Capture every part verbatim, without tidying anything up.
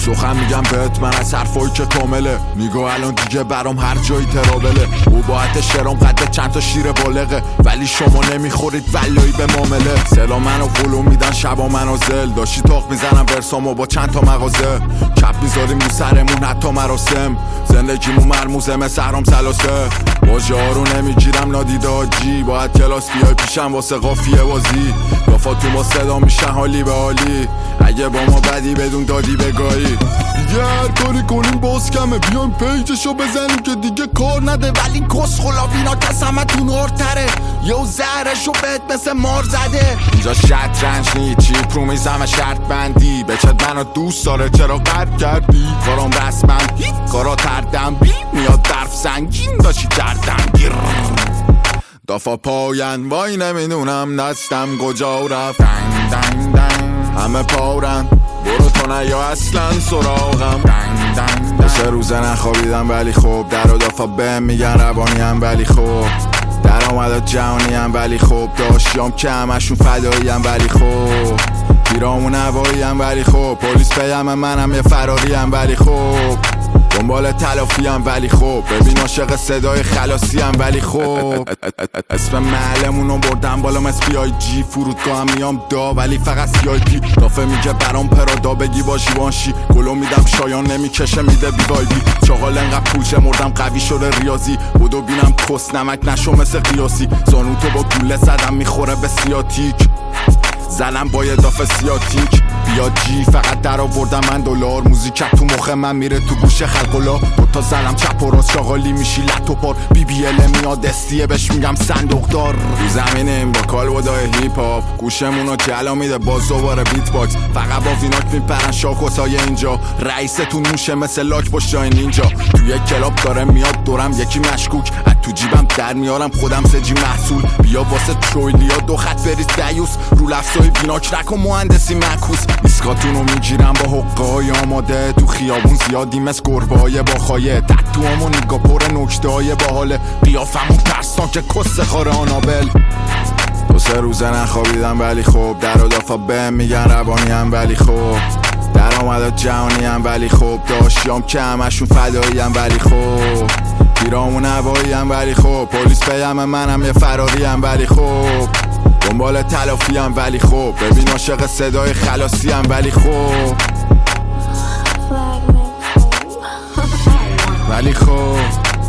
سخن میگم بهت من از حرفایی که کامله. میگو الان دیگه برام هر جایی ترابله. او باعت شرام قد چند تا شیر بالغه، ولی شما نمیخورید ولایی به معامله. سلا منو قلو میدن شبا منازل، داشتی تاق میزنم ورسامو با چند تا مغازه. کپ میذاریم رو سرمون حتی مراسم، زندگیمون مرموزه مثل حرام سلاسه. واژه ها رو نمیگیرم نادیده حاجی، باید کلاس بیای پیشم واسه قافیه بازی. گافاتون با صدا میشن حالی به حالی، اگه با ما بدی بدون دادی بگاهی. دیگه هر کاری کنیم باز کمه، بیایم پیجشو بزنیم که دیگه کار نده. ولی کس خلابینا کس همه تون هارتره، یو زهرشو بهت مثل مار زده. اینجا شطرنج نی چیپ رو میزم شرط بندی، بچت منو دوست داره چرا قرد کردی. کارام رسمم کارا تردم بی میاد درف سنگین داشتی کردم گیر. دافا پاین وای نمیدونم دستم کجا رفت. دنگ دنگ دنگ همه پارن برو تو نه یا اصلا سراغم. دنگ دنگ دنگ سه روزه نخوابیدم ولی خوب در و دافا بهم میگن روانیم ولی خوب درآمد جهانیم ولی خوب داشیام که همشون فداییم ولی خوب پیرامون هواییم ولی خوب پلیس پیم منم یه فراریم ولی خوب دنبال تلافیم ولی خوب ببین عاشق صدای خلاصیم ولی خوب اسم محلمونو بردم بالا مثل بی آی جی. فرودگاه هم میام دا ولی فقط سی آی پی. دافه میگه برام پرادا بگی با جیوانشی، گلو میدم شایان نمیکشه میده بی وای بی. چاقال انقدر پولچه مردم قوی شده ریاضی، بودو بینم کس نمک نشو مثل قیاسی. زانو تو با گوله زدم میخوره به سیاتیک، زنم با یه دافه سیاتیک. بیا جی فقط در آوردم من دلار، موزیکت تو مخ من میره تو گوش خلقلا. دوتا زنم چپ و راست شاغالی میشی لط و پار. بی بی ال میاد استیه بهش میگم صندوق دار. رو زمینیم با کالبدای هیپ هاپ، گوشمونو جلا میده باز دوباره بیت باکس. فقط با ویناک میپرن شاکوسای اینجا، رئیستون موشه مثل لاک پشتای نینجا. توی کلاب داره میاد دورم یکی مشکوک، از تو جیبم در میارم خودم سجی محصول. بیا واسه ترویلیا دو خط بریز دیوس، رو لفظای ویناک نکن مهندسی معکوس. ایسکاتونو میگیرم با حقه های آماده، تو خیابون زیادی مثل گربه های با خایه. تتو همون نگاه پر نکته های باحاله، قیافمون ترسان که کس خاره آنابل. دو سه روزه نخوابیدم ولی خوب در و دافا بهم میگن روانیم ولی خوب درآمد جهانیم ولی خوب داشیام که همشون فداییم ولی خوب پیرامون هواییم ولی خوب پلیس پیم منم یه فراریم ولی خوب دنبال تلافیم ولی خوب ببین عاشق صدای خلاصیم ولی خوب ولی خوب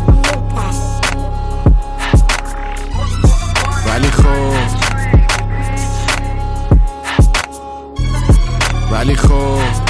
ولی خوب ولی خوب